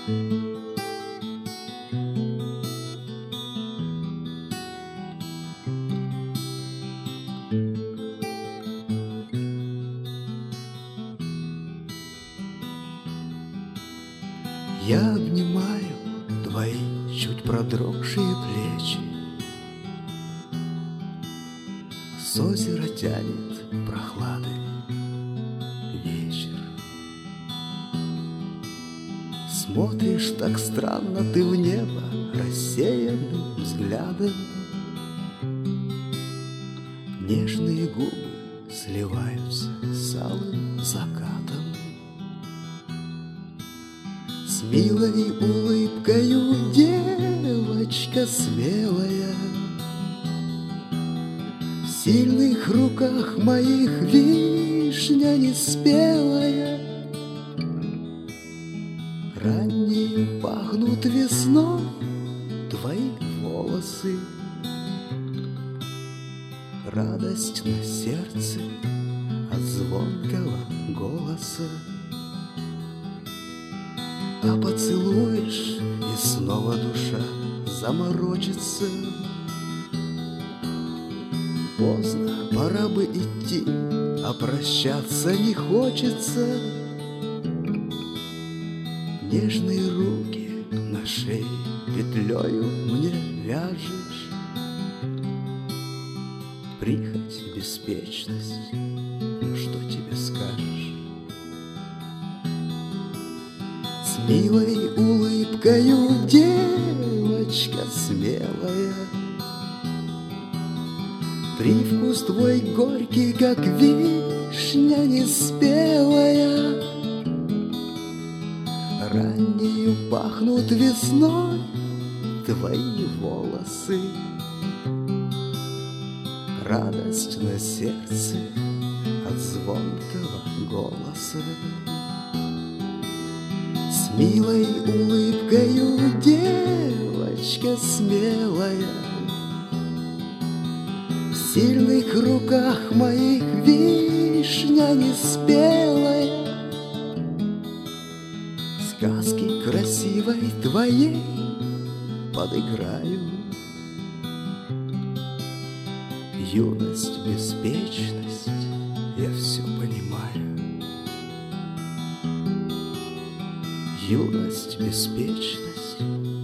Я обнимаю твои чуть продрогшие плечи. С озера тянет прохладой вечер. Смотришь так странно ты в небо рассеянным взглядом. Нежные губы сливаются с алым закатом. С милой улыбкою девочка смелая, в сильных руках моих вишня неспелая. Раннею пахнут весной твои волосы, радость на сердце от звонкого голоса. А поцелуешь, и снова душа заморочится. Поздно, пора бы идти, а прощаться не хочется. Нежные руки на шее петлею мне вяжешь. Прихоть, беспечность, ну что тебе скажешь? С милой улыбкою девочка смелая, привкус твой горький, как вишня неспелая. Раннею пахнут весной твои волосы, радость на сердце от звонкого голоса. С милой улыбкою девочка смелая, в сильных руках моих вишня неспелая. Сказки красивой твоей подыграю. Юность, беспечность, я все понимаю. Юность, беспечность,